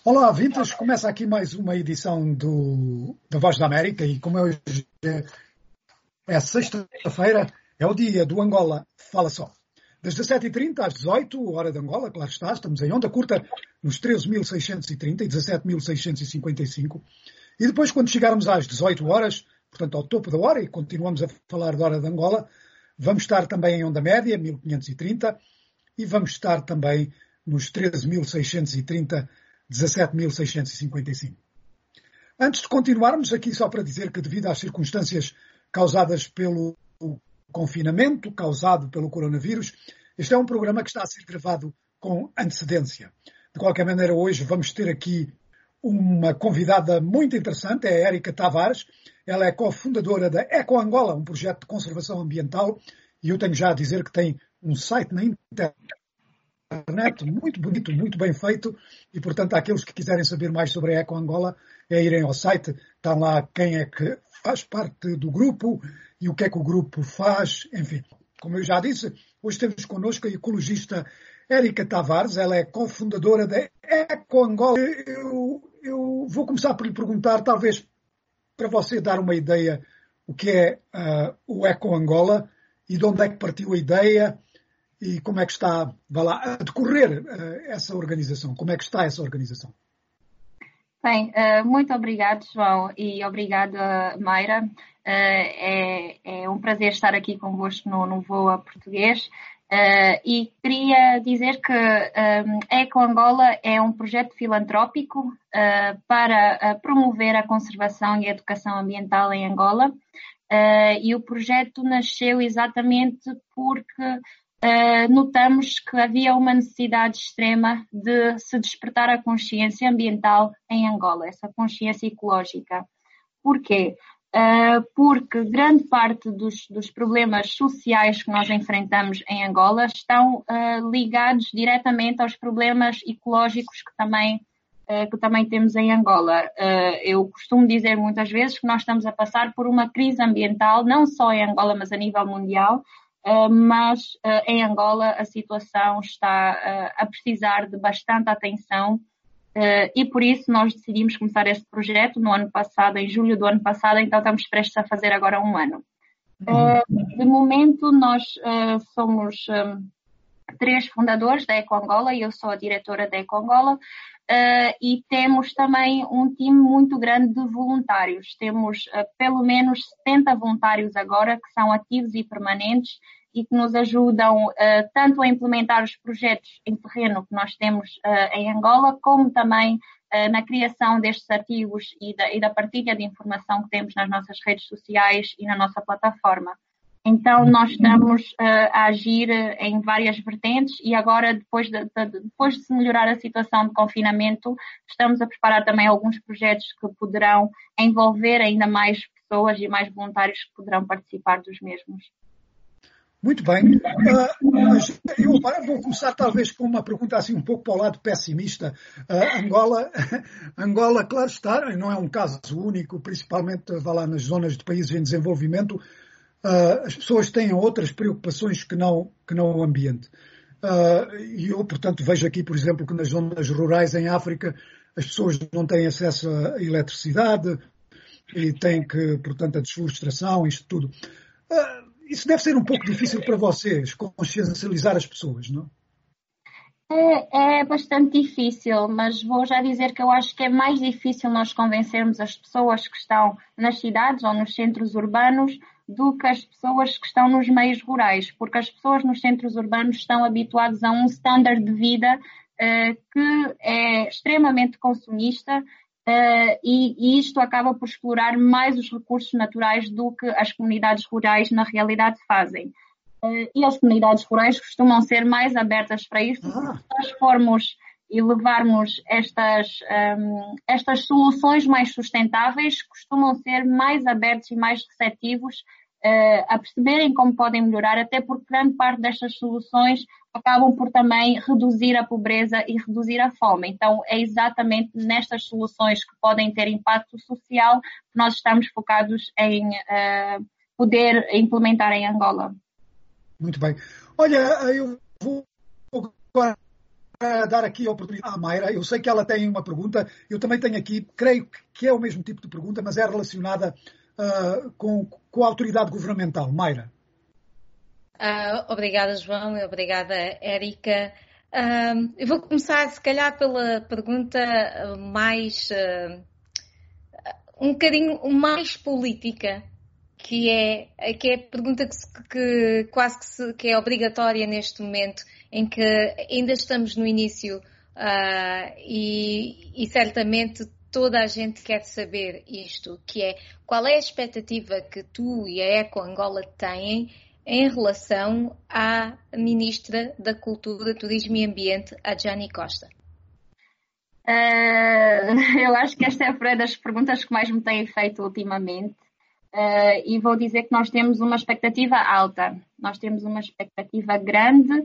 Olá, ouvintes. Começa aqui mais uma edição da Voz da América e como hoje é sexta-feira, é o dia do Angola Fala Só. Das 17h30 às 18h, hora de Angola, claro está, estamos em onda curta nos 13.630 e 17.655. E depois, quando chegarmos às 18 horas, portanto ao topo da hora, e continuamos a falar da hora de Angola, vamos estar também em onda média, 1530, e vamos estar também nos 13.630, 17.655. Antes de continuarmos, aqui só para dizer que devido às circunstâncias causadas pelo confinamento, causado pelo coronavírus, este é um programa que está a ser gravado com antecedência. De qualquer maneira, hoje vamos ter aqui uma convidada muito interessante, é a Érica Tavares. Ela é cofundadora da Eco Angola, um projeto de conservação ambiental, e eu tenho já a dizer que tem um site na internet muito bonito, muito bem feito, e portanto aqueles que quiserem saber mais sobre a Eco Angola é irem ao site, está lá quem é que faz parte do grupo e o que é que o grupo faz, enfim. Como eu já disse, hoje temos connosco a ecologista Érica Tavares, ela é cofundadora da Eco Angola. Eu vou começar por lhe perguntar, talvez para você dar uma ideia, o que é o Eco Angola e de onde é que partiu a ideia e como é que está, vá lá, a decorrer essa organização? Como é que está essa organização? Bem, muito obrigado, João, e obrigada, Mayra. É um prazer estar aqui convosco no Voa Português. E queria dizer que a Eco Angola é um projeto filantrópico para promover a conservação e a educação ambiental em Angola. E o projeto nasceu exatamente porque notamos que havia uma necessidade extrema de se despertar a consciência ambiental em Angola, essa consciência ecológica. Porquê? Porque grande parte dos problemas sociais que nós enfrentamos em Angola estão ligados diretamente aos problemas ecológicos que também temos em Angola. Eu costumo dizer muitas vezes que nós estamos a passar por uma crise ambiental, não só em Angola, mas a nível mundial, mas em Angola a situação está a precisar de bastante atenção e por isso nós decidimos começar este projeto no ano passado, em julho do ano passado, então estamos prestes a fazer agora um ano. De momento nós somos 3 fundadores da Eco Angola e eu sou a diretora da Eco Angola. E temos também um time muito grande de voluntários. Temos pelo menos 70 voluntários agora que são ativos e permanentes e que nos ajudam tanto a implementar os projetos em terreno que nós temos em Angola, como também na criação destes artigos e da partilha de informação que temos nas nossas redes sociais e na nossa plataforma. Então, nós estamos a agir em várias vertentes e agora, depois de se melhorar a situação de confinamento, estamos a preparar também alguns projetos que poderão envolver ainda mais pessoas e mais voluntários que poderão participar dos mesmos. Muito bem. Eu agora vou começar talvez com uma pergunta assim um pouco para o lado pessimista. Angola, claro está, não é um caso único, principalmente vá lá nas zonas de países em desenvolvimento. As pessoas têm outras preocupações que não o ambiente. E eu, portanto, vejo aqui, por exemplo, que nas zonas rurais em África as pessoas não têm acesso à eletricidade e têm que, portanto, a desflorestação, isto tudo. Isso deve ser um pouco difícil para vocês, consciencializar as pessoas, não? É bastante difícil, mas vou já dizer que eu acho que é mais difícil nós convencermos as pessoas que estão nas cidades ou nos centros urbanos do que as pessoas que estão nos meios rurais, porque as pessoas nos centros urbanos estão habituadas a um standard de vida que é extremamente consumista e isto acaba por explorar mais os recursos naturais do que as comunidades rurais na realidade fazem. E as comunidades rurais costumam ser mais abertas para isto se nós formos e levarmos estas soluções mais sustentáveis, costumam ser mais abertos e mais receptivos a perceberem como podem melhorar, até porque grande parte destas soluções acabam por também reduzir a pobreza e reduzir a fome. Então, é exatamente nestas soluções que podem ter impacto social que nós estamos focados em poder implementar em Angola. Muito bem. Olha, eu vou agora dar aqui a oportunidade à Mayra. Eu sei que ela tem uma pergunta, eu também tenho aqui, creio que é o mesmo tipo de pergunta, mas é relacionada com a autoridade governamental. Mayra. Obrigada, João, e obrigada, Érica. Eu vou começar, se calhar, pela pergunta mais, um bocadinho mais política, que é a pergunta que quase que é obrigatória neste momento, em que ainda estamos no início e certamente toda a gente quer saber isto, que é qual é a expectativa que tu e a Eco Angola têm em relação à Ministra da Cultura, Turismo e Ambiente, a Jani Costa? Eu acho que esta é uma das perguntas que mais me têm feito ultimamente. E vou dizer que nós temos uma expectativa alta, nós temos uma expectativa grande,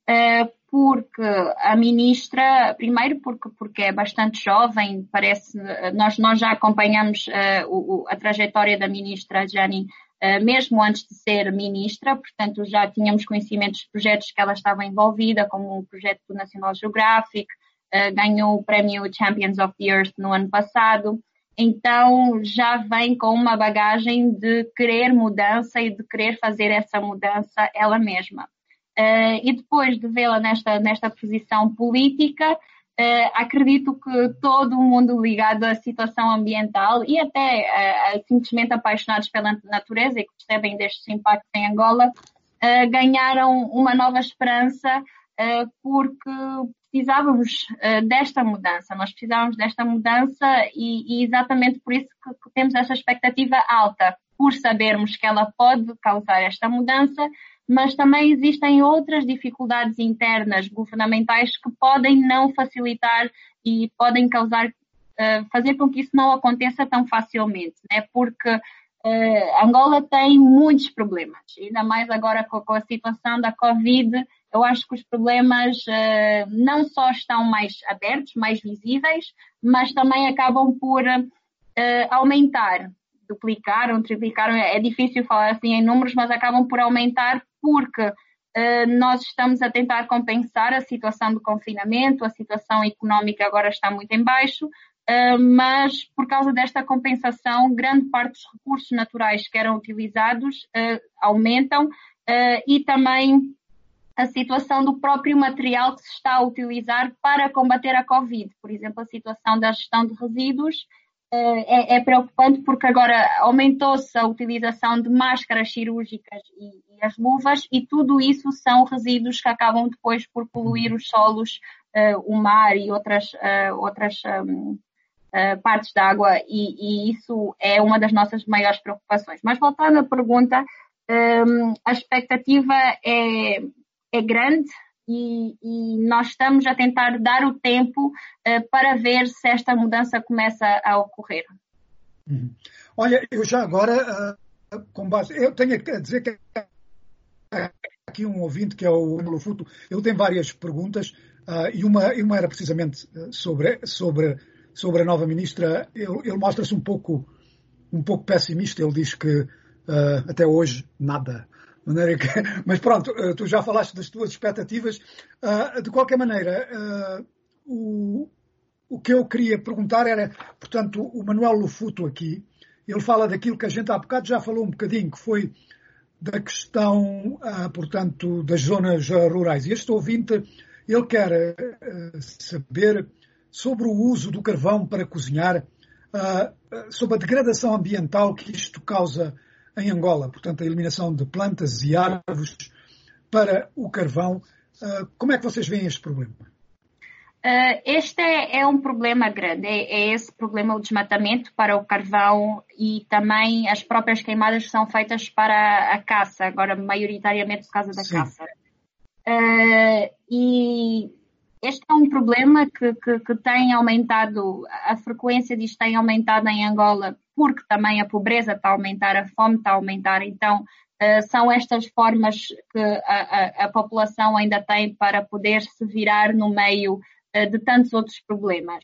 porque a ministra, primeiro porque é bastante jovem, parece, nós já acompanhamos a trajetória da ministra Jani mesmo antes de ser ministra, portanto já tínhamos conhecimento dos projetos que ela estava envolvida, como o projeto do National Geographic, ganhou o prémio Champions of the Earth no ano passado. Então, já vem com uma bagagem de querer mudança e de querer fazer essa mudança ela mesma. E depois de vê-la nesta posição política, acredito que todo o mundo ligado à situação ambiental e até simplesmente apaixonados pela natureza e que percebem destes impactos em Angola, ganharam uma nova esperança porque precisávamos desta mudança. Nós precisávamos desta mudança e exatamente por isso que temos esta expectativa alta, por sabermos que ela pode causar esta mudança, mas também existem outras dificuldades internas governamentais que podem não facilitar e podem causar, fazer com que isso não aconteça tão facilmente, né? Porque Angola tem muitos problemas, ainda mais agora com a situação da Covid. Eu acho que os problemas não só estão mais abertos, mais visíveis, mas também acabam por aumentar, duplicaram, triplicaram. É difícil falar assim em números, mas acabam por aumentar porque nós estamos a tentar compensar a situação do confinamento, a situação económica agora está muito em baixo, mas por causa desta compensação, grande parte dos recursos naturais que eram utilizados aumentam e também a situação do próprio material que se está a utilizar para combater a Covid. Por exemplo, a situação da gestão de resíduos é preocupante porque agora aumentou-se a utilização de máscaras cirúrgicas e as luvas e tudo isso são resíduos que acabam depois por poluir os solos, o mar e outras partes da água e isso é uma das nossas maiores preocupações. Mas voltando à pergunta, a expectativa é grande e nós estamos a tentar dar o tempo para ver se esta mudança começa a ocorrer. Olha, eu já agora, com base, eu tenho a dizer que aqui um ouvinte que é o Ângelo Futo, ele tem várias perguntas e uma era precisamente sobre a nova ministra. Ele mostra-se um pouco pessimista, ele diz que até hoje nada. Mas pronto, tu já falaste das tuas expectativas. De qualquer maneira, o que eu queria perguntar era, portanto, o Manuel Lufuto aqui, ele fala daquilo que a gente há bocado já falou um bocadinho, que foi da questão, portanto, das zonas rurais. E este ouvinte, ele quer saber sobre o uso do carvão para cozinhar, sobre a degradação ambiental que isto causa em Angola, portanto, a eliminação de plantas e árvores para o carvão. Como é que vocês veem este problema? Este é um problema grande, é esse problema, o desmatamento para o carvão e também as próprias queimadas que são feitas para a caça, agora maioritariamente por causa da caça. E este é um problema que tem aumentado, a frequência disto tem aumentado em Angola, porque também a pobreza está a aumentar, a fome está a aumentar, então são estas formas que a população ainda tem para poder se virar no meio de tantos outros problemas.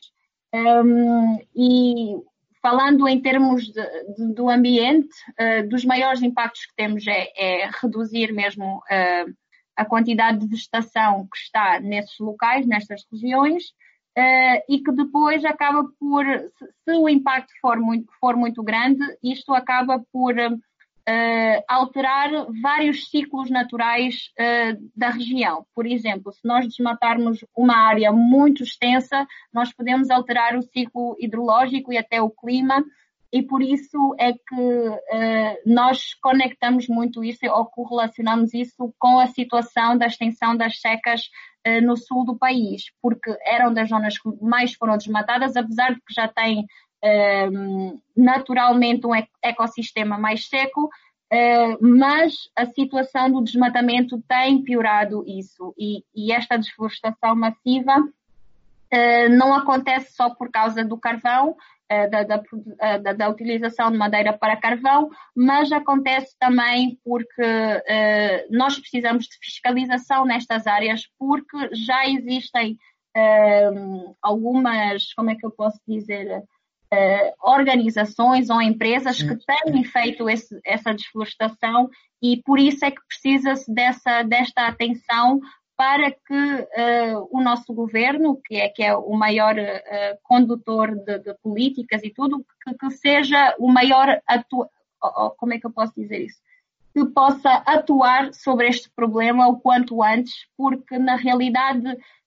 E falando em termos do ambiente, dos maiores impactos que temos é reduzir mesmo a quantidade de vegetação que está nesses locais, nestas regiões, e que depois acaba por, se o impacto for muito grande, isto acaba por alterar vários ciclos naturais da região. Por exemplo, se nós desmatarmos uma área muito extensa, nós podemos alterar o ciclo hidrológico e até o clima, e por isso é que nós conectamos muito isso ou correlacionamos isso com a situação da extensão das secas no sul do país, porque eram das zonas que mais foram desmatadas, apesar de que já tem naturalmente um ecossistema mais seco, mas a situação do desmatamento tem piorado isso, e esta desflorestação massiva não acontece só por causa do carvão, da utilização de madeira para carvão, mas acontece também porque nós precisamos de fiscalização nestas áreas, porque já existem algumas, como é que eu posso dizer, organizações ou empresas que têm feito essa desflorestação, e por isso é que precisa-se desta atenção para que o nosso governo, que é o maior condutor de políticas e tudo, que seja o maior como é que eu posso dizer isso? Que possa atuar sobre este problema o quanto antes, porque na realidade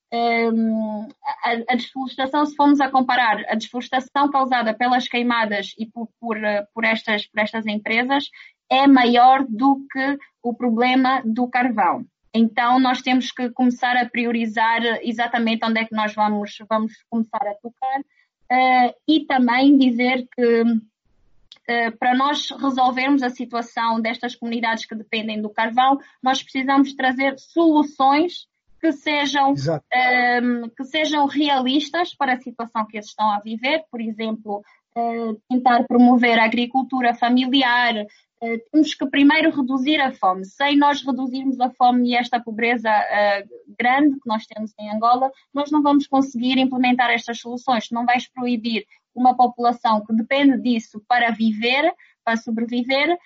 a desflorestação, se formos a comparar a desflorestação causada pelas queimadas e por estas empresas, é maior do que o problema do carvão. Então, nós temos que começar a priorizar exatamente onde é que nós vamos começar a tocar, e também dizer que para nós resolvermos a situação destas comunidades que dependem do carvão, nós precisamos trazer soluções que sejam realistas para a situação que eles estão a viver. Por exemplo, tentar promover a agricultura familiar. Temos que primeiro reduzir a fome. Sem nós reduzirmos a fome e esta pobreza grande que nós temos em Angola, nós não vamos conseguir implementar estas soluções. Não vais proibir uma população que depende disso para viver, para sobreviver,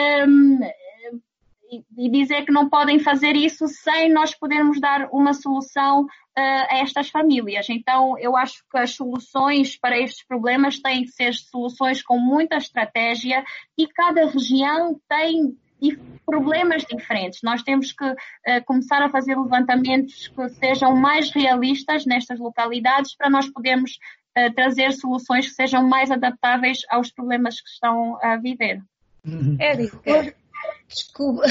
e dizer que não podem fazer isso sem nós podermos dar uma solução a estas famílias. Então, eu acho que as soluções para estes problemas têm que ser soluções com muita estratégia, e cada região tem problemas diferentes. Nós temos que começar a fazer levantamentos que sejam mais realistas nestas localidades, para nós podermos trazer soluções que sejam mais adaptáveis aos problemas que estão a viver. Érica, desculpa.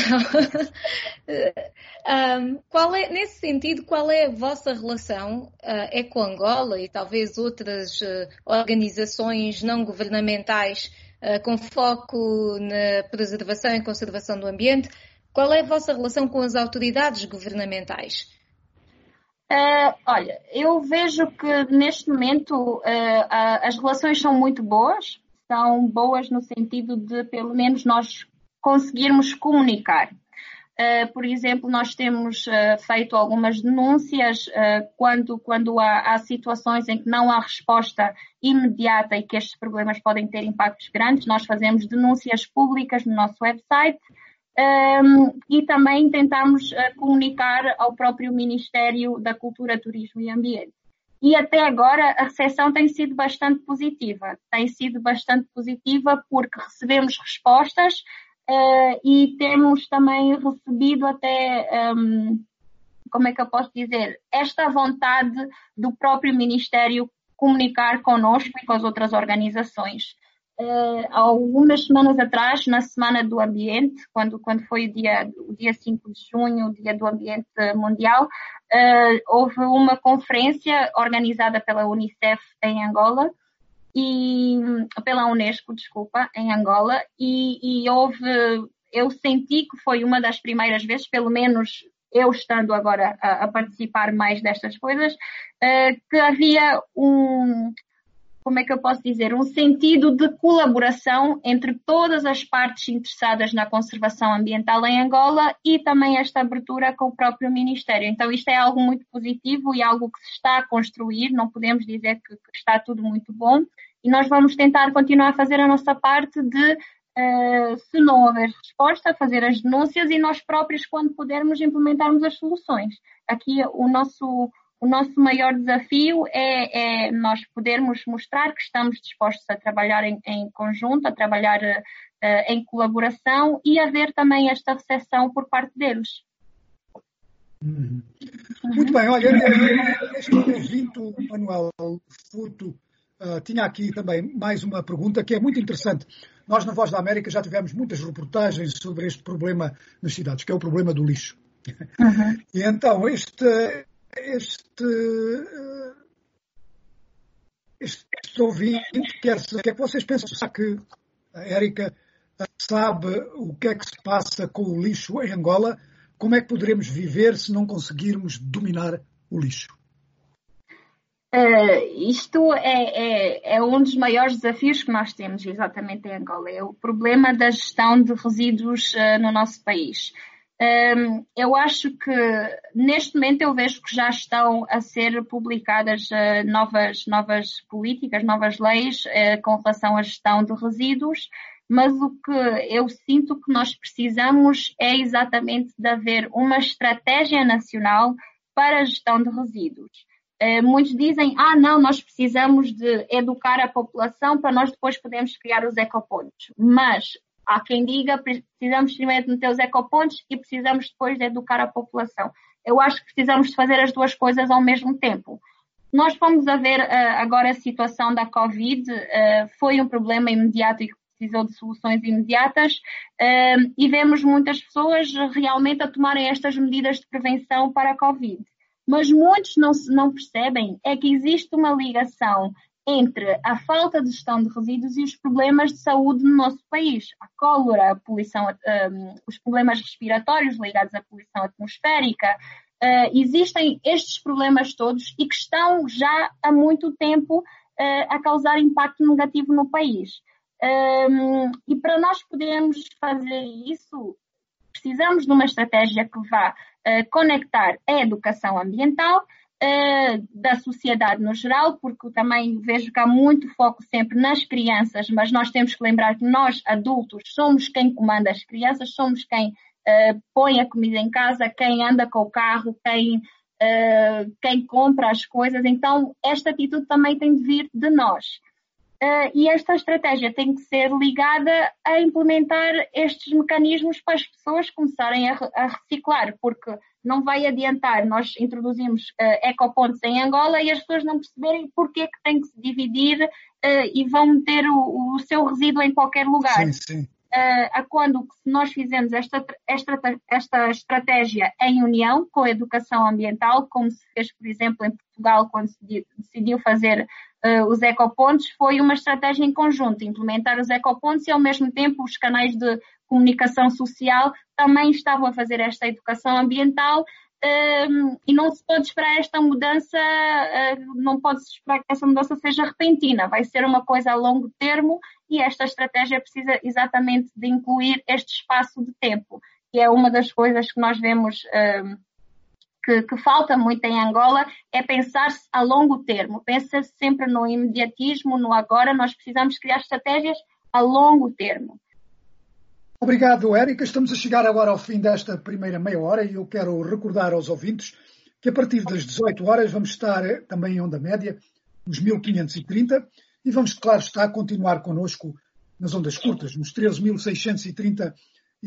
Nesse sentido, qual é a vossa relação com Angola e talvez outras organizações não governamentais com foco na preservação e conservação do ambiente? Qual é a vossa relação com as autoridades governamentais? Olha, eu vejo que neste momento as relações são muito boas. São boas no sentido de, pelo menos, nós conseguirmos comunicar. Por exemplo, nós temos feito algumas denúncias quando há situações em que não há resposta imediata e que estes problemas podem ter impactos grandes. Nós fazemos denúncias públicas no nosso website, e também tentamos comunicar ao próprio Ministério da Cultura, Turismo e Ambiente. E até agora a recepção tem sido bastante positiva. Tem sido bastante positiva porque recebemos respostas, e temos também recebido até, como é que eu posso dizer, esta vontade do próprio Ministério comunicar connosco e com as outras organizações. Há algumas semanas atrás, na Semana do Ambiente, quando foi o dia 5 de junho, o Dia do Ambiente Mundial, houve uma conferência organizada pela UNICEF em Angola, pela Unesco, desculpa, em Angola, e eu senti que foi uma das primeiras vezes, pelo menos eu estando agora a participar mais destas coisas, que havia como é que eu posso dizer, um sentido de colaboração entre todas as partes interessadas na conservação ambiental em Angola, e também esta abertura com o próprio Ministério. Então isto é algo muito positivo e algo que se está a construir. Não podemos dizer que está tudo muito bom, e nós vamos tentar continuar a fazer a nossa parte de se não houver resposta, fazer as denúncias e nós próprios, quando pudermos, implementarmos as soluções. Aqui o nosso maior desafio é nós podermos mostrar que estamos dispostos a trabalhar em conjunto, a trabalhar em colaboração e haver também esta recepção por parte deles. Muito bem, olha, este ouvinte, o Manuel Furto, tinha aqui também mais uma pergunta que é muito interessante. Nós, na Voz da América, já tivemos muitas reportagens sobre este problema nas cidades, que é o problema do lixo. E então, este ouvinte quer saber o que é que vocês pensam. Será que a Érica sabe o que é que se passa com o lixo em Angola? Como é que poderemos viver se não conseguirmos dominar o lixo? Isto é um dos maiores desafios que nós temos exatamente em Angola. É o problema da gestão de resíduos no nosso país. Eu acho que neste momento eu vejo que já estão a ser publicadas novas políticas, novas leis com relação à gestão de resíduos, mas o que eu sinto que nós precisamos é exatamente de haver uma estratégia nacional para a gestão de resíduos. Muitos dizem, não, nós precisamos de educar a população para nós depois podermos criar os ecopontos. Mas há quem diga, precisamos primeiro de meter os ecopontos e precisamos depois de educar a população. Eu acho que precisamos de fazer as duas coisas ao mesmo tempo. Nós fomos a ver agora a situação da Covid, foi um problema imediato e que precisou de soluções imediatas, e vemos muitas pessoas realmente a tomarem estas medidas de prevenção para a Covid. Mas muitos não percebem é que existe uma ligação entre a falta de gestão de resíduos e os problemas de saúde no nosso país. A cólera, a poluição, os problemas respiratórios ligados à poluição atmosférica. Existem estes problemas todos e que estão já há muito tempo a causar impacto negativo no país. E para nós podermos fazer isso, precisamos de uma estratégia que vá conectar a educação ambiental da sociedade no geral, porque também vejo que há muito foco sempre nas crianças, mas nós temos que lembrar que nós, adultos, somos quem comanda as crianças, somos quem põe a comida em casa, quem anda com o carro, quem compra as coisas. Então, esta atitude também tem de vir de nós. E esta estratégia tem que ser ligada a implementar estes mecanismos para as pessoas começarem a reciclar, porque não vai adiantar nós introduzimos ecopontos em Angola e as pessoas não perceberem porque é que tem que se dividir e vão meter o seu resíduo em qualquer lugar. Sim, sim. Quando se nós fizermos esta estratégia em união com a educação ambiental, como se fez, por exemplo, em Portugal, quando se decidiu fazer os ecopontos, foi uma estratégia em conjunto, implementar os ecopontos e, ao mesmo tempo, os canais de comunicação social também estavam a fazer esta educação ambiental. E não se pode esperar esta mudança, não pode-se esperar que essa mudança seja repentina, vai ser uma coisa a longo termo e esta estratégia precisa exatamente de incluir este espaço de tempo, que é uma das coisas que nós vemos que falta muito em Angola, é pensar-se a longo termo, pensa-se sempre no imediatismo, no agora, nós precisamos criar estratégias a longo termo. Obrigado, Érica. Estamos a chegar agora ao fim desta primeira meia hora e eu quero recordar aos ouvintes que a partir das 18 horas vamos estar também em onda média, nos 1530, e vamos, claro está, continuar connosco nas ondas curtas, nos 13.630 e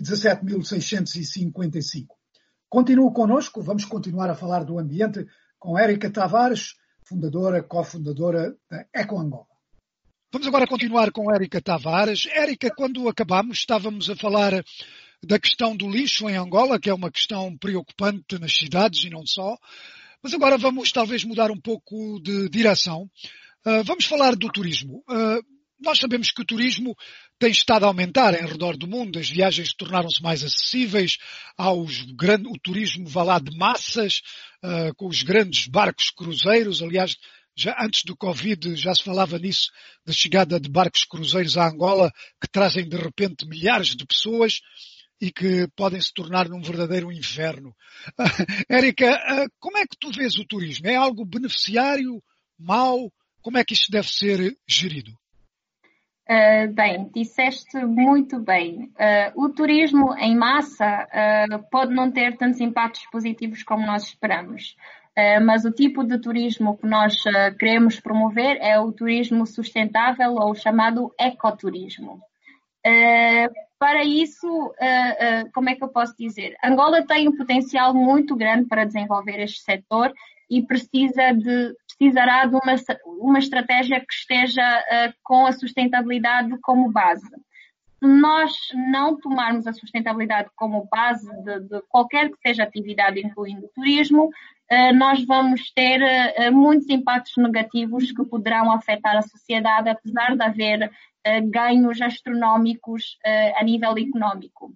17.655. Continue connosco, vamos continuar a falar do ambiente com Érica Tavares, cofundadora da Eco Angola. Vamos agora continuar com Érica Tavares. Érica, quando acabámos, estávamos a falar da questão do lixo em Angola, que é uma questão preocupante nas cidades e não só. Mas agora vamos talvez mudar um pouco de direção. Vamos falar do turismo. Nós sabemos que o turismo tem estado a aumentar em redor do mundo, as viagens tornaram-se mais acessíveis, o turismo vá lá de massas, com os grandes barcos cruzeiros. Aliás, já antes do Covid já se falava nisso, da chegada de barcos cruzeiros à Angola, que trazem de repente milhares de pessoas e que podem se tornar num verdadeiro inferno. Érica, como é que tu vês o turismo? É algo beneficiário, mau? Como é que isto deve ser gerido? Bem, disseste muito bem. O turismo em massa pode não ter tantos impactos positivos como nós esperamos. Mas o tipo de turismo que nós queremos promover é o turismo sustentável ou chamado ecoturismo. Para isso, como é que eu posso dizer? Angola tem um potencial muito grande para desenvolver este setor e precisará de uma estratégia que esteja com a sustentabilidade como base. Se nós não tomarmos a sustentabilidade como base de qualquer que seja atividade, incluindo o turismo, nós vamos ter muitos impactos negativos que poderão afetar a sociedade, apesar de haver ganhos astronómicos a nível económico.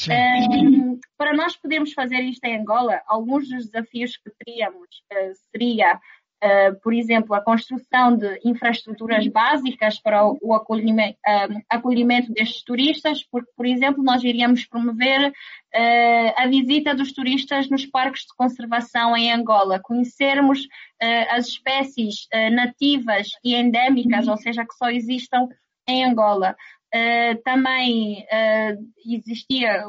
Para nós podermos fazer isto em Angola, alguns dos desafios que teríamos seria, por exemplo, a construção de infraestruturas básicas para o acolhimento destes turistas, porque, por exemplo, nós iríamos promover a visita dos turistas nos parques de conservação em Angola, conhecermos as espécies nativas e endémicas, ou seja, que só existam em Angola. Também existia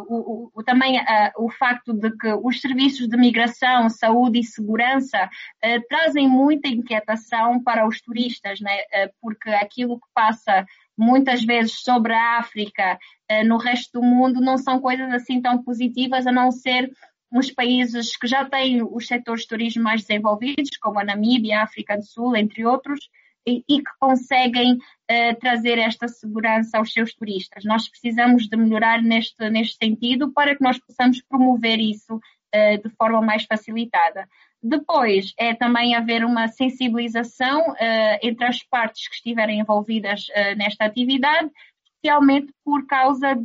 o facto de que os serviços de migração, saúde e segurança trazem muita inquietação para os turistas, né? Porque aquilo que passa muitas vezes sobre a África no resto do mundo não são coisas assim tão positivas, a não ser nos países que já têm os setores de turismo mais desenvolvidos, como a Namíbia, a África do Sul, entre outros, e que conseguem trazer esta segurança aos seus turistas. Nós precisamos de melhorar neste sentido para que nós possamos promover isso de forma mais facilitada. Depois, é também haver uma sensibilização entre as partes que estiverem envolvidas nesta atividade, especialmente por causa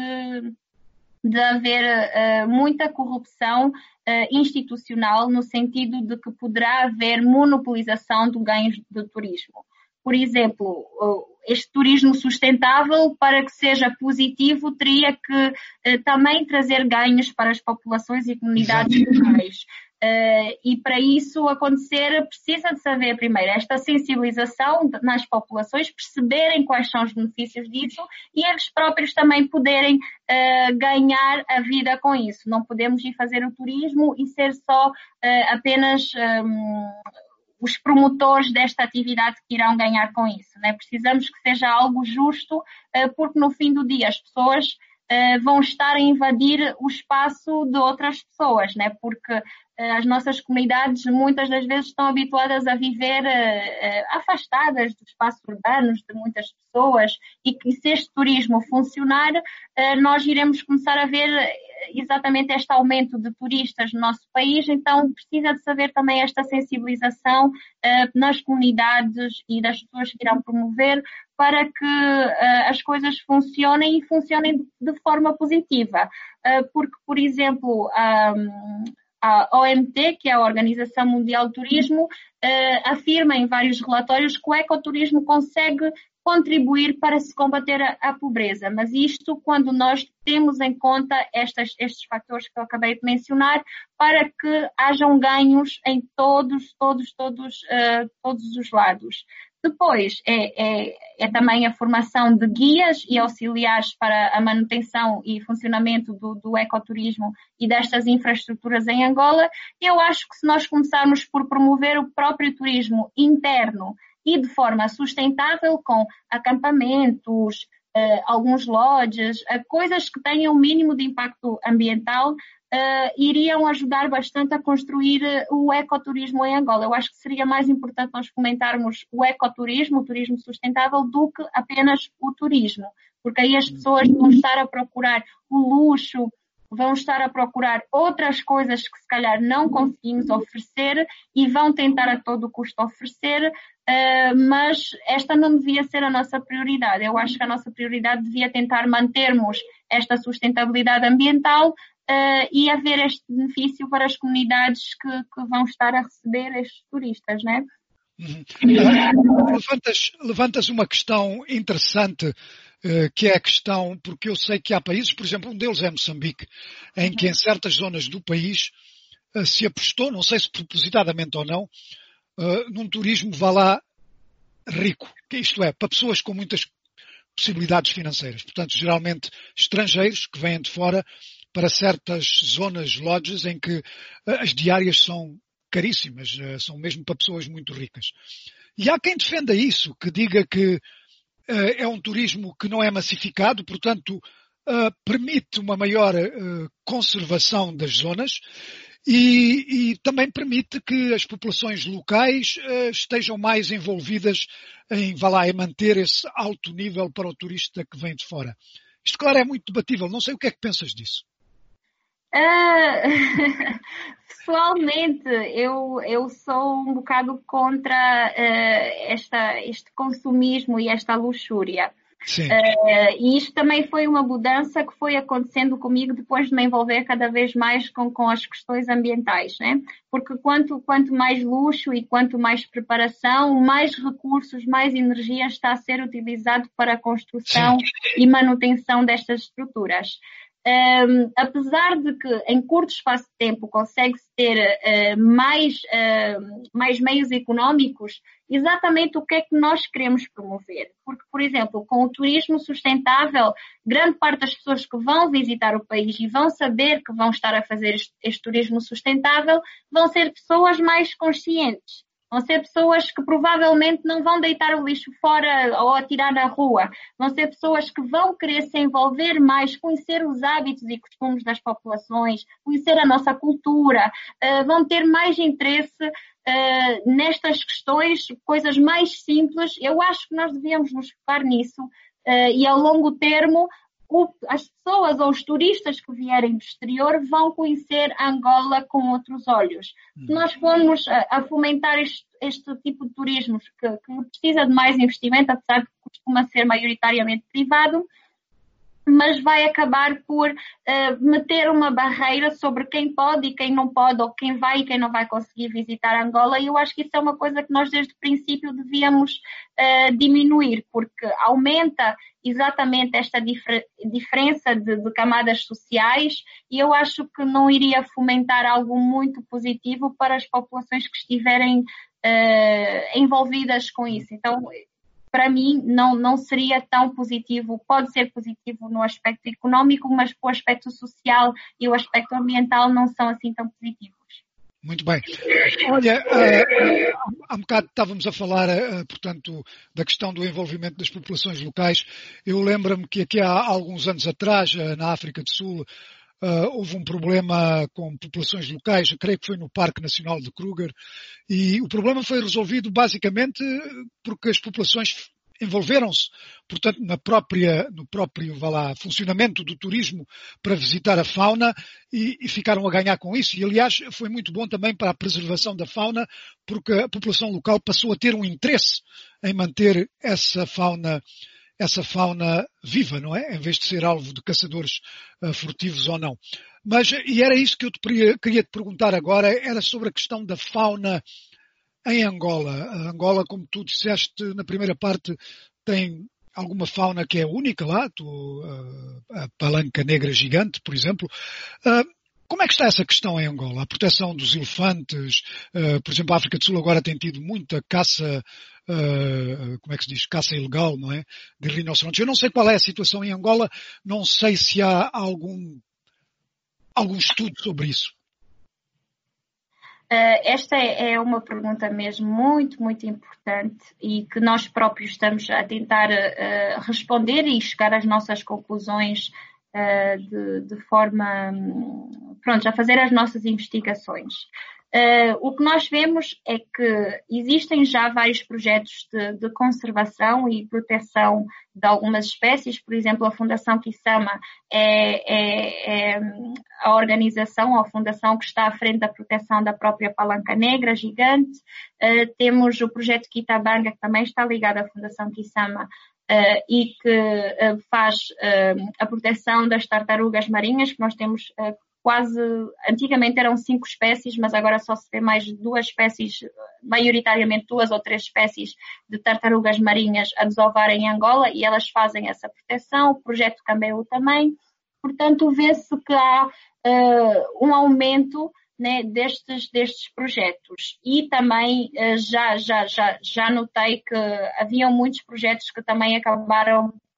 de haver muita corrupção institucional, no sentido de que poderá haver monopolização de ganhos do turismo. Por exemplo, este turismo sustentável, para que seja positivo, teria que também trazer ganhos para as populações e comunidades locais. E para isso acontecer, precisa de saber primeiro esta sensibilização nas populações, perceberem quais são os benefícios disso e eles próprios também poderem ganhar a vida com isso. Não podemos ir fazer o turismo e ser só apenas os promotores desta atividade que irão ganhar com isso, né? Precisamos que seja algo justo, porque no fim do dia as pessoas vão estar a invadir o espaço de outras pessoas, né? Porque as nossas comunidades muitas das vezes estão habituadas a viver afastadas dos espaços urbanos de muitas pessoas e que se este turismo funcionar, nós iremos começar a ver exatamente este aumento de turistas no nosso país, então precisa de saber também esta sensibilização nas comunidades e das pessoas que irão promover para que as coisas funcionem e funcionem de forma positiva. Porque, por exemplo, a OMT, que é a Organização Mundial do Turismo, afirma em vários relatórios que o ecoturismo consegue contribuir para se combater a pobreza, mas isto quando nós temos em conta estes fatores que eu acabei de mencionar, para que hajam ganhos em todos os lados. Depois é também a formação de guias e auxiliares para a manutenção e funcionamento do ecoturismo e destas infraestruturas em Angola. Eu acho que se nós começarmos por promover o próprio turismo interno e de forma sustentável, com acampamentos, alguns lodges, coisas que tenham o mínimo de impacto ambiental, iriam ajudar bastante a construir o ecoturismo em Angola. Eu acho que seria mais importante nós fomentarmos o ecoturismo, o turismo sustentável, do que apenas o turismo, porque aí as pessoas vão estar a procurar o luxo, vão estar a procurar outras coisas que se calhar não conseguimos oferecer e vão tentar a todo custo oferecer, mas esta não devia ser a nossa prioridade. Eu acho que a nossa prioridade devia tentar mantermos esta sustentabilidade ambiental e haver este benefício para as comunidades que vão estar a receber estes turistas, né? Levantas uma questão interessante, que é a questão, porque eu sei que há países, por exemplo, um deles é Moçambique, em que em certas zonas do país se apostou, não sei se propositadamente ou não, num turismo, vá lá, rico, que isto é, para pessoas com muitas possibilidades financeiras. Portanto, geralmente estrangeiros que vêm de fora para certas zonas, lodges, em que as diárias são caríssimas, são mesmo para pessoas muito ricas. E há quem defenda isso, que diga que é um turismo que não é massificado, portanto, permite uma maior conservação das zonas e também permite que as populações locais estejam mais envolvidas em manter esse alto nível para o turista que vem de fora. Isto, claro, é muito debatível. Não sei o que é que pensas disso. Pessoalmente, eu sou um bocado contra este consumismo e esta luxúria. Sim. E isto também foi uma mudança que foi acontecendo comigo depois de me envolver cada vez mais com as questões ambientais, né? Porque quanto mais luxo e quanto mais preparação, mais recursos, mais energia está a ser utilizado para a construção e manutenção destas estruturas. Apesar de que em curto espaço de tempo consegue-se ter mais meios económicos, exatamente o que é que nós queremos promover. Porque, por exemplo, com o turismo sustentável, grande parte das pessoas que vão visitar o país e vão saber que vão estar a fazer este turismo sustentável vão ser pessoas mais conscientes. Vão ser pessoas que provavelmente não vão deitar o lixo fora ou atirar na rua. Vão ser pessoas que vão querer se envolver mais, conhecer os hábitos e costumes das populações, conhecer a nossa cultura, vão ter mais interesse nestas questões, coisas mais simples. Eu acho que nós devíamos nos focar nisso e ao longo termo as pessoas ou os turistas que vierem do exterior vão conhecer Angola com outros olhos. Se nós formos a fomentar este tipo de turismo que precisa de mais investimento, apesar de que costuma ser maioritariamente privado, mas vai acabar por meter uma barreira sobre quem pode e quem não pode, ou quem vai e quem não vai conseguir visitar Angola, e eu acho que isso é uma coisa que nós desde o princípio devíamos diminuir, porque aumenta exatamente esta diferença de camadas sociais, e eu acho que não iria fomentar algo muito positivo para as populações que estiverem envolvidas com isso. Então, para mim, não seria tão positivo. Pode ser positivo no aspecto económico, mas o aspecto social e o aspecto ambiental não são assim tão positivos. Muito bem. Olha, há um bocado estávamos a falar, portanto, da questão do envolvimento das populações locais. Eu lembro-me que aqui há alguns anos atrás, na África do Sul, houve um problema com populações locais, eu creio que foi no Parque Nacional de Kruger, e o problema foi resolvido basicamente porque as populações envolveram-se, portanto, no próprio funcionamento do turismo para visitar a fauna e ficaram a ganhar com isso. E, aliás, foi muito bom também para a preservação da fauna, porque a população local passou a ter um interesse em manter essa fauna viva, não é? Em vez de ser alvo de caçadores furtivos ou não. E era isso que eu queria te perguntar agora, era sobre a questão da fauna em Angola. A Angola, como tu disseste na primeira parte, tem alguma fauna que é única lá, a palanca negra gigante, por exemplo. Como é que está essa questão em Angola? A proteção dos elefantes, por exemplo, a África do Sul agora tem tido muita caça, como é que se diz? Caça ilegal, não é? De rinocerontes. Eu não sei qual é a situação em Angola, não sei se há algum estudo sobre isso. Esta é uma pergunta mesmo muito, muito importante e que nós próprios estamos a tentar responder e chegar às nossas conclusões de forma, a fazer as nossas investigações. O que nós vemos é que existem já vários projetos de conservação e proteção de algumas espécies. Por exemplo, a Fundação Kisama é a organização, a fundação que está à frente da proteção da própria palanca negra gigante. Temos o projeto Kitabanga, que também está ligado à Fundação Kisama, e que faz a proteção das tartarugas marinhas, que nós temos antigamente eram 5 espécies, mas agora só se vê mais 2 espécies, maioritariamente 2 ou 3 espécies de tartarugas marinhas a desovarem em Angola, e elas fazem essa proteção, o projeto Cambeu também. Portanto, vê-se que há um aumento, né, destes projetos. E também já notei que haviam muitos projetos que também acabaram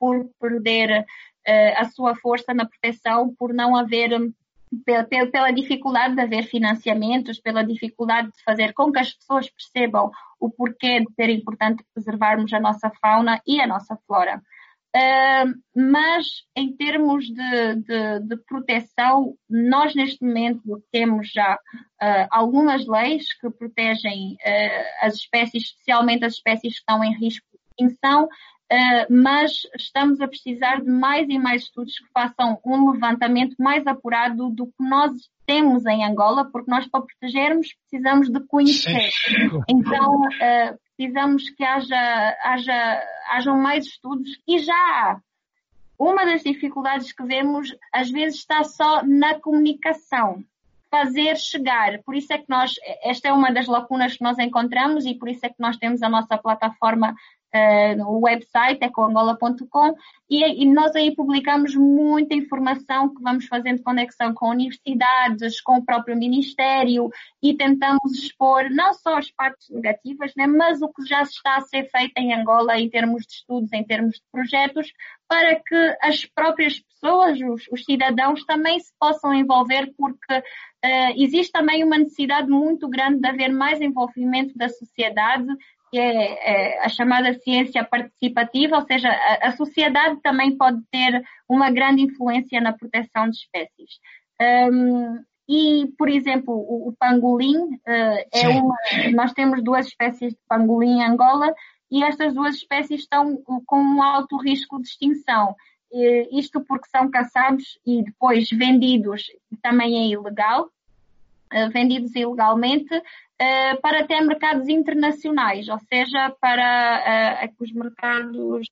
por perder a sua força na proteção, por não haver, pela dificuldade de haver financiamentos, pela dificuldade de fazer com que as pessoas percebam o porquê de ser importante preservarmos a nossa fauna e a nossa flora. Mas em termos de proteção, nós neste momento temos já algumas leis que protegem as espécies, especialmente as espécies que estão em risco de extinção, mas estamos a precisar de mais e mais estudos que façam um levantamento mais apurado do que nós temos em Angola, porque nós, para protegermos, precisamos de conhecer. Então, precisamos que hajam mais estudos, e já há. Uma das dificuldades que vemos, às vezes, está só na comunicação, fazer chegar. Por isso é que esta é uma das lacunas que nós encontramos, e por isso é que nós temos a nossa plataforma no website, ecoangola.com, e nós aí publicamos muita informação que vamos fazendo conexão com universidades, com o próprio Ministério, e tentamos expor não só as partes negativas, né, mas o que já está a ser feito em Angola em termos de estudos, em termos de projetos, para que as próprias pessoas, os cidadãos, também se possam envolver, porque existe também uma necessidade muito grande de haver mais envolvimento da sociedade, que é a chamada ciência participativa, ou seja, a sociedade também pode ter uma grande influência na proteção de espécies. E, por exemplo, o pangolim nós temos 2 espécies de pangolim em Angola, e estas 2 espécies estão com um alto risco de extinção. Isto porque são caçados e depois vendidos, também é ilegal, vendidos ilegalmente, para até mercados internacionais, ou seja, para os mercados...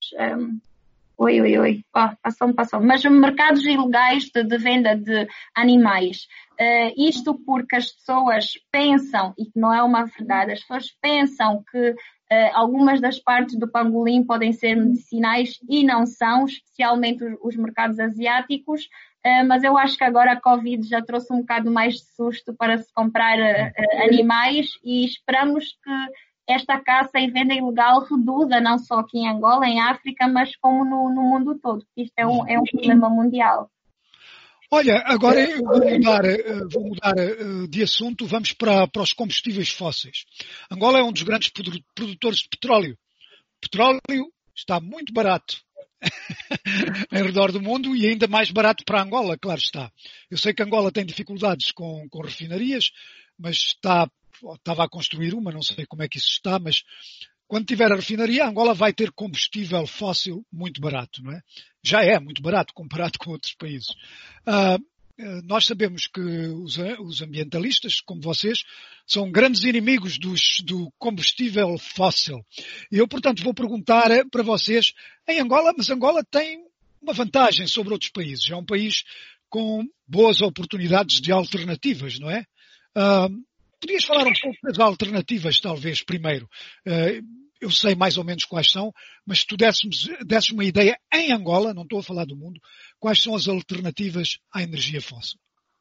passou. Mas mercados ilegais de venda de animais. Isto porque as pessoas pensam, e que não é uma verdade, as pessoas pensam que algumas das partes do pangolim podem ser medicinais e não são, especialmente os mercados asiáticos, mas eu acho que agora a Covid já trouxe um bocado mais de susto para se comprar animais, e esperamos que esta caça e venda ilegal reduza, não só aqui em Angola, em África, mas como no mundo todo. Isto é um problema mundial. Olha, agora eu vou mudar de assunto, vamos para os combustíveis fósseis. Angola é um dos grandes produtores de petróleo. O petróleo está muito barato em redor do mundo, e ainda mais barato para Angola, claro está. Eu sei que Angola tem dificuldades com refinarias, mas estava a construir uma, não sei como é que isso está, mas quando tiver a refinaria, Angola vai ter combustível fóssil muito barato, não é? Já é muito barato comparado com outros países. Nós sabemos que os ambientalistas, como vocês, são grandes inimigos do combustível fóssil. E eu, portanto, vou perguntar para vocês, em Angola, mas Angola tem uma vantagem sobre outros países. É um país com boas oportunidades de alternativas, não é? Podias falar um pouco das alternativas, talvez, primeiro. Eu sei mais ou menos quais são, mas se tu desses uma ideia em Angola, não estou a falar do mundo, quais são as alternativas à energia fóssil?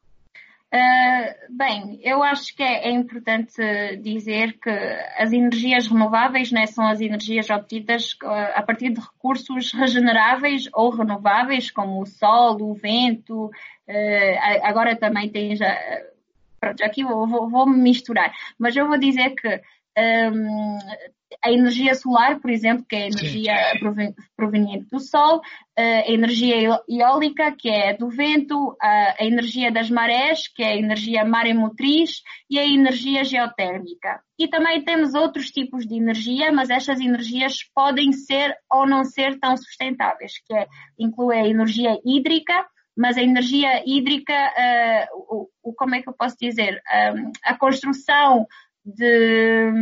Bem, eu acho que é importante dizer que as energias renováveis, né, são as energias obtidas a partir de recursos regeneráveis ou renováveis, como o sol, o vento, agora também tem já... Pronto, aqui vou me misturar, mas eu vou dizer que a energia solar, por exemplo, que é a energia proveniente do sol, a energia eólica, que é do vento, a energia das marés, que é a energia maremotriz, e a energia geotérmica. E também temos outros tipos de energia, mas estas energias podem ser ou não ser tão sustentáveis, que inclui a energia hídrica, mas a energia hídrica, como é que eu posso dizer? A construção de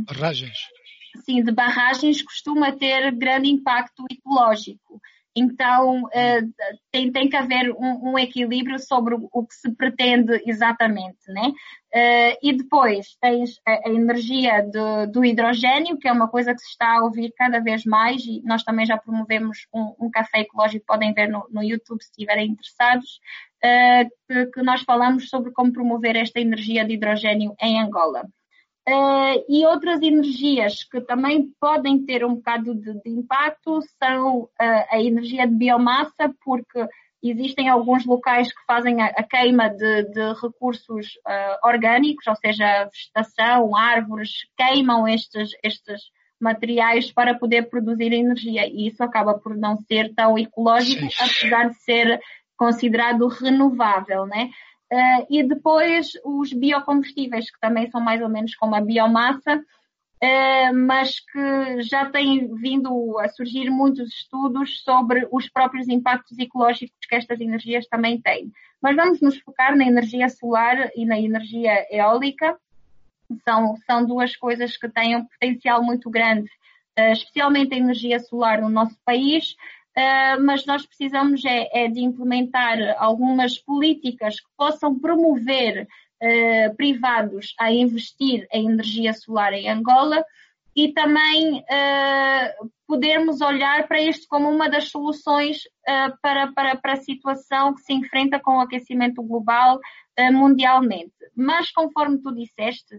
barragens costuma ter grande impacto ecológico. Então, tem que haver um equilíbrio sobre o que se pretende exatamente, né? E depois tens a energia do hidrogênio, que é uma coisa que se está a ouvir cada vez mais, e nós também já promovemos um café ecológico, podem ver no YouTube se estiverem interessados, que nós falamos sobre como promover esta energia de hidrogênio em Angola. E outras energias que também podem ter um bocado de impacto são a energia de biomassa, porque existem alguns locais que fazem a queima de recursos orgânicos, ou seja, vegetação, árvores, queimam estes materiais para poder produzir energia. E isso acaba por não ser tão ecológico, apesar de ser considerado renovável, né? E depois os biocombustíveis, que também são mais ou menos como a biomassa, mas que já têm vindo a surgir muitos estudos sobre os próprios impactos ecológicos que estas energias também têm. Mas vamos nos focar na energia solar e na energia eólica. São duas coisas que têm um potencial muito grande, especialmente a energia solar no nosso país, mas nós precisamos de implementar algumas políticas que possam promover privados a investir em energia solar em Angola e também podermos olhar para isto como uma das soluções para a situação que se enfrenta com o aquecimento global mundialmente. Mas, conforme tu disseste,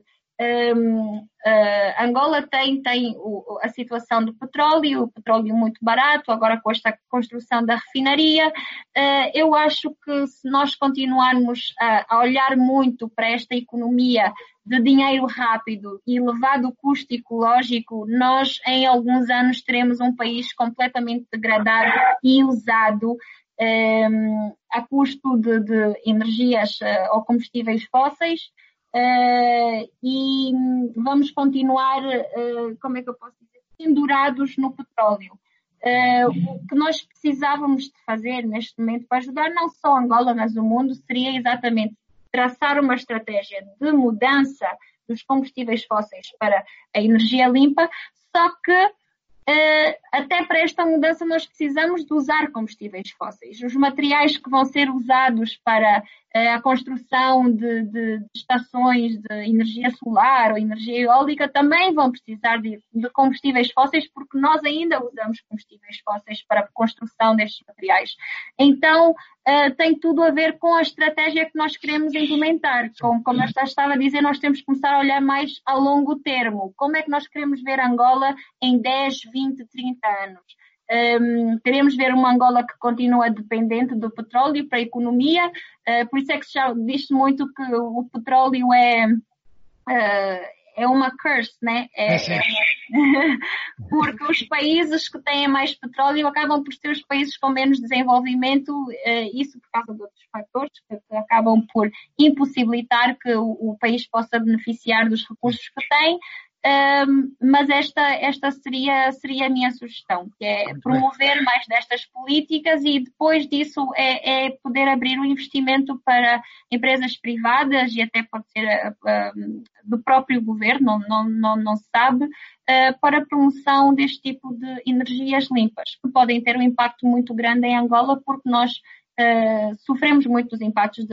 Angola tem a situação do petróleo, o petróleo muito barato, agora com esta construção da refinaria. Eu acho que se nós continuarmos a olhar muito para esta economia de dinheiro rápido e elevado custo ecológico, nós em alguns anos teremos um país completamente degradado e usado a custo de energias ou combustíveis fósseis. E vamos continuar, como é que eu posso dizer, pendurados no petróleo. O que nós precisávamos de fazer neste momento para ajudar não só Angola, mas o mundo, seria exatamente traçar uma estratégia de mudança dos combustíveis fósseis para a energia limpa, só que até para esta mudança nós precisamos de usar combustíveis fósseis. Os materiais que vão ser usados para a construção de estações de energia solar ou energia eólica também vão precisar de combustíveis fósseis, porque nós ainda usamos combustíveis fósseis para a construção destes materiais. Então, tem tudo a ver com a estratégia que nós queremos implementar. Como eu já estava a dizer, nós temos que começar a olhar mais a longo termo. Como é que nós queremos ver Angola em 10, 20, 30 anos? Queremos ver uma Angola que continua dependente do petróleo para a economia, por isso é que se já diz muito que o petróleo é uma curse, né? Porque os países que têm mais petróleo acabam por ser os países com menos desenvolvimento, isso por causa de outros fatores que acabam por impossibilitar que o país possa beneficiar dos recursos que tem. Mas esta seria a minha sugestão, que é promover mais destas políticas e depois disso é poder abrir o investimento para empresas privadas e até pode ser do próprio governo, não se sabe, para a promoção deste tipo de energias limpas, que podem ter um impacto muito grande em Angola, porque nós sofremos muito dos impactos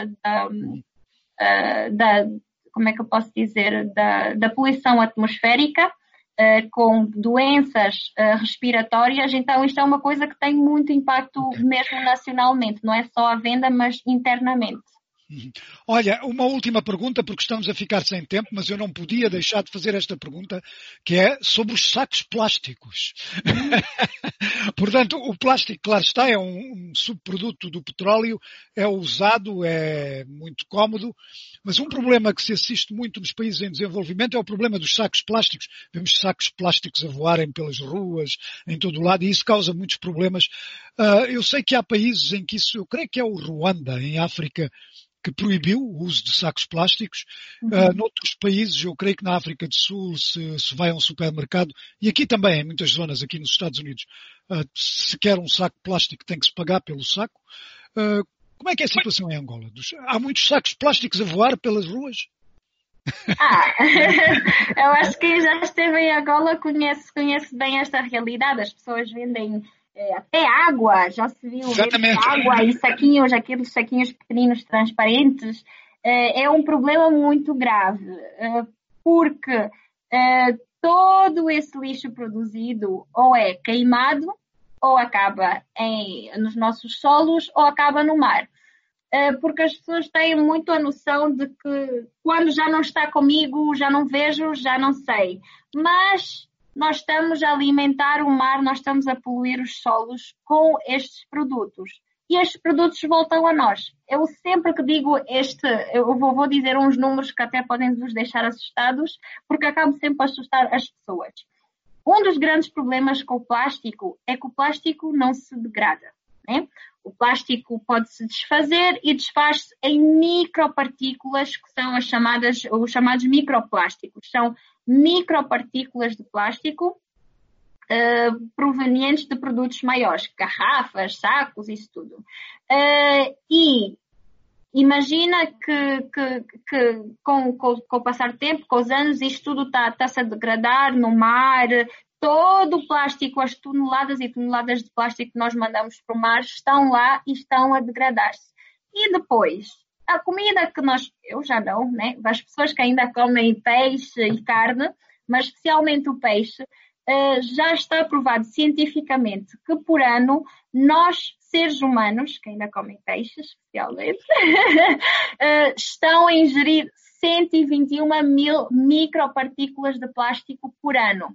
como é que eu posso dizer, da poluição atmosférica, com doenças respiratórias. Então, isto é uma coisa que tem muito impacto mesmo nacionalmente, não é só à venda, mas internamente. Olha, uma última pergunta, porque estamos a ficar sem tempo, mas eu não podia deixar de fazer esta pergunta, que é sobre os sacos plásticos. Portanto, o plástico, claro está, é um subproduto do petróleo, é usado, é muito cómodo, mas um problema que se assiste muito nos países em desenvolvimento é o problema dos sacos plásticos. Vemos sacos plásticos a voarem pelas ruas, em todo o lado, e isso causa muitos problemas. Eu sei que há países em que isso, eu creio que é o Ruanda, em África, que proibiu o uso de sacos plásticos. Noutros países, eu creio que na África do Sul, se vai a um supermercado, e aqui também, em muitas zonas, aqui nos Estados Unidos, se quer um saco plástico tem que se pagar pelo saco. Como é que é a situação em Angola? Há muitos sacos plásticos a voar pelas ruas? Eu acho que quem já esteve em Angola conhece bem esta realidade. As pessoas vendem até água, já se viu água e saquinhos, aqueles saquinhos pequeninos transparentes. É um problema muito grave, porque todo esse lixo produzido ou é queimado, ou acaba nos nossos solos, ou acaba no mar. porque as pessoas têm muito a noção de que quando já não está comigo, já não vejo, já não sei. Mas nós estamos a alimentar o mar, nós estamos a poluir os solos com estes produtos. E estes produtos voltam a nós. Eu sempre que digo eu vou dizer uns números que até podem vos deixar assustados, porque acabo sempre a assustar as pessoas. Um dos grandes problemas com o plástico é que o plástico não se degrada, né? O plástico pode se desfazer e desfaz-se em micropartículas, que são os chamados microplásticos. São micropartículas de plástico provenientes de produtos maiores, garrafas, sacos, isso tudo. E imagina que com o passar do tempo, com os anos, isto tudo está-se a degradar no mar. Todo o plástico, as toneladas e toneladas de plástico que nós mandamos para o mar estão lá e estão a degradar-se. E depois, a comida que eu já não, né? As pessoas que ainda comem peixe e carne, mas especialmente o peixe, já está provado cientificamente que por ano nós, seres humanos, que ainda comem peixe especialmente, estão a ingerir 121 mil micropartículas de plástico por ano.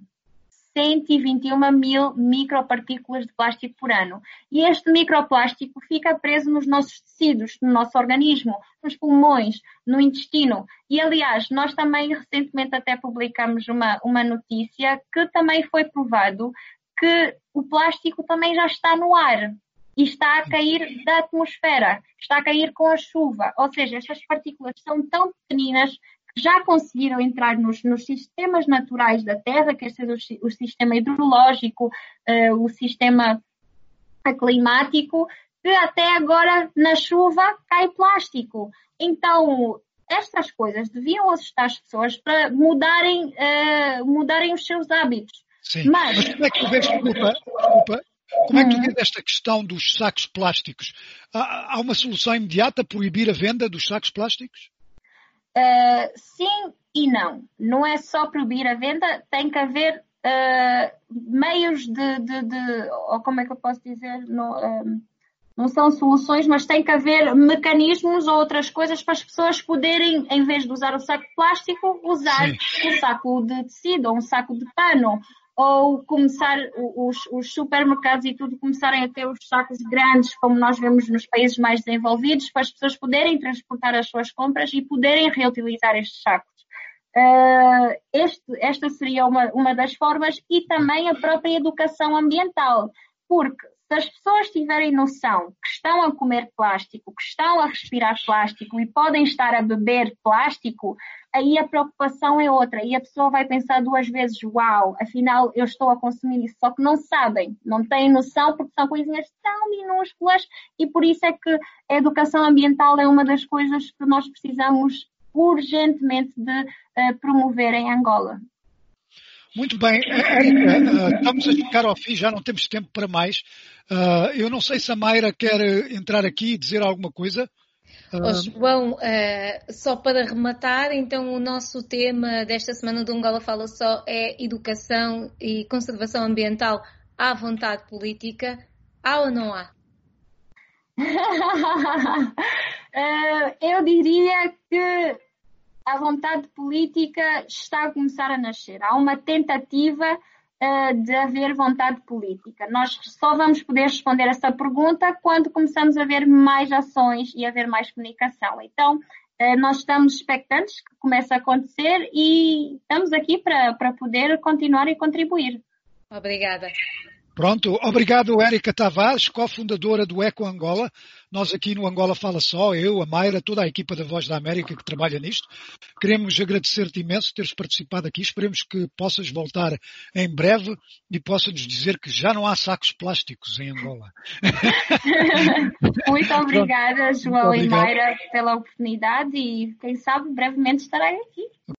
121 mil micropartículas de plástico por ano. E este microplástico fica preso nos nossos tecidos, no nosso organismo, nos pulmões, no intestino. E, aliás, nós também recentemente até publicamos uma notícia que também foi provado que o plástico também já está no ar e está a cair da atmosfera, está a cair com a chuva. Ou seja, estas partículas são tão pequeninas que já conseguiram entrar nos sistemas naturais da Terra, quer seja o sistema hidrológico, o sistema climático, que até agora na chuva cai plástico. Então, estas coisas deviam assustar as pessoas para mudarem os seus hábitos. Sim, mas como é que tu vês, como é que tu vês esta questão dos sacos plásticos? Há uma solução imediata, proibir a venda dos sacos plásticos? Sim e não. Não é só proibir a venda, tem que haver meios ou como é que eu posso dizer, não são soluções, mas tem que haver mecanismos ou outras coisas para as pessoas poderem, em vez de usar o saco de plástico, usar um saco de tecido ou um saco de pano. Ou começar os supermercados e tudo começarem a ter os sacos grandes, como nós vemos nos países mais desenvolvidos, para as pessoas poderem transportar as suas compras e poderem reutilizar estes sacos. Esta seria uma das formas, e também a própria educação ambiental, porque se as pessoas tiverem noção que estão a comer plástico, que estão a respirar plástico e podem estar a beber plástico, aí a preocupação é outra e a pessoa vai pensar duas vezes, uau, afinal eu estou a consumir isso, só que não sabem, não têm noção porque são coisinhas tão minúsculas, e por isso é que a educação ambiental é uma das coisas que nós precisamos urgentemente de promover em Angola. Muito bem, Érica, estamos a chegar ao fim, já não temos tempo para mais. Eu não sei se a Mayra quer entrar aqui e dizer alguma coisa. João, só para rematar, então o nosso tema desta semana do Angola Fala Só é educação e conservação ambiental à vontade política. Há ou não há? Eu diria que a vontade política está a começar a nascer. Há uma tentativa de haver vontade política. Nós só vamos poder responder essa pergunta quando começamos a ver mais ações e a ver mais comunicação. Então, nós estamos expectantes que comece a acontecer e estamos aqui para poder continuar e contribuir. Obrigada. Pronto, obrigado Érica Tavares, cofundadora do Eco Angola. Nós aqui no Angola Fala Só, eu, a Mayra, toda a equipa da Voz da América que trabalha nisto, queremos agradecer-te imenso teres participado aqui. Esperemos que possas voltar em breve e possas nos dizer que já não há sacos plásticos em Angola. Muito obrigada, João e Mayra, pela oportunidade, e quem sabe brevemente estarei aqui.